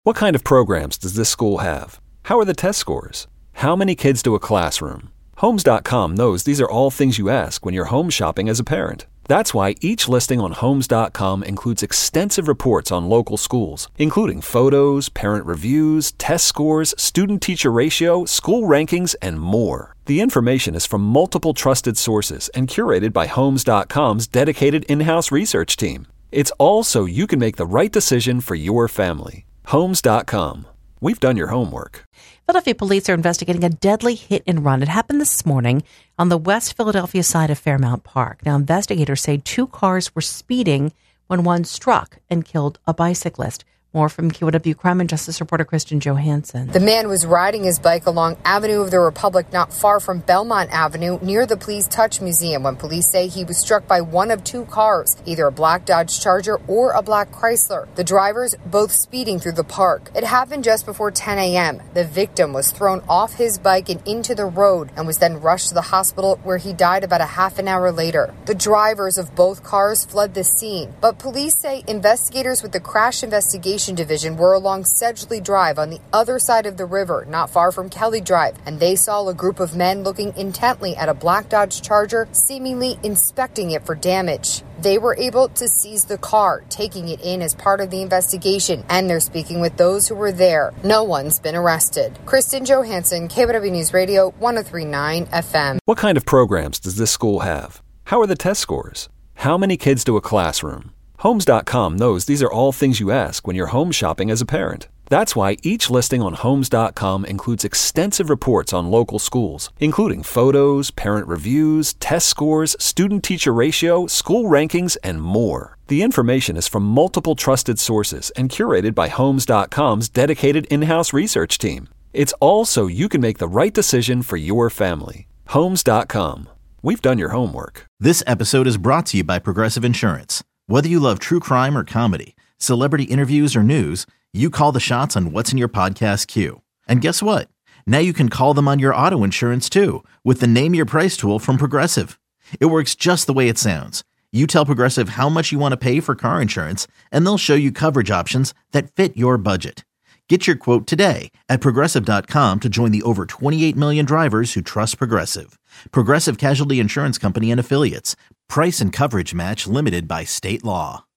What kind of programs does this school have? How are the test scores? How many kids do a classroom? Homes.com knows these are all things you ask when you're home shopping as a parent. That's why each listing on Homes.com includes extensive reports on local schools, including photos, parent reviews, test scores, student-teacher ratio, school rankings, and more. The information is from multiple trusted sources and curated by Homes.com's dedicated in-house research team. It's all so you can make the right decision for your family. Homes.com. We've done your homework. Philadelphia police are investigating a deadly hit and run. It happened this morning on the West Philadelphia side of Fairmount Park. Now, investigators say two cars were speeding when one struck and killed a bicyclist. More from KYW Crime and Justice reporter Kristen Johansson. The man was riding his bike along Avenue of the Republic not far from Belmont Avenue near the Please Touch Museum when police say he was struck by one of two cars, either a black Dodge Charger or a black Chrysler. The drivers both speeding through the park. It happened just before 10 a.m. The victim was thrown off his bike and into the road and was then rushed to the hospital where he died about a half an hour later. The drivers of both cars fled the scene, but police say investigators with the Crash Investigation Division were along Sedgley Drive on the other side of the river, not far from Kelly Drive, and they saw a group of men looking intently at a black Dodge Charger, seemingly inspecting it for damage. They were able to seize the car, taking it in as part of the investigation, and they're speaking with those who were there. No one's been arrested. Kristen Johansson, KYW News Radio, 103.9 FM. What kind of programs does this school have? How are the test scores? How many kids do a classroom? Homes.com knows these are all things you ask when you're home shopping as a parent. That's why each listing on Homes.com includes extensive reports on local schools, including photos, parent reviews, test scores, student-teacher ratio, school rankings, and more. The information is from multiple trusted sources and curated by Homes.com's dedicated in-house research team. It's all so you can make the right decision for your family. Homes.com. We've done your homework. This episode is brought to you by Progressive Insurance. Whether you love true crime or comedy, celebrity interviews or news, you call the shots on what's in your podcast queue. And guess what? Now you can call them on your auto insurance too with the Name Your Price tool from Progressive. It works just the way it sounds. You tell Progressive how much you want to pay for car insurance, and they'll show you coverage options that fit your budget. Get your quote today at Progressive.com to join the over 28 million drivers who trust Progressive. Progressive Casualty Insurance Company and Affiliates. Price and coverage match limited by state law.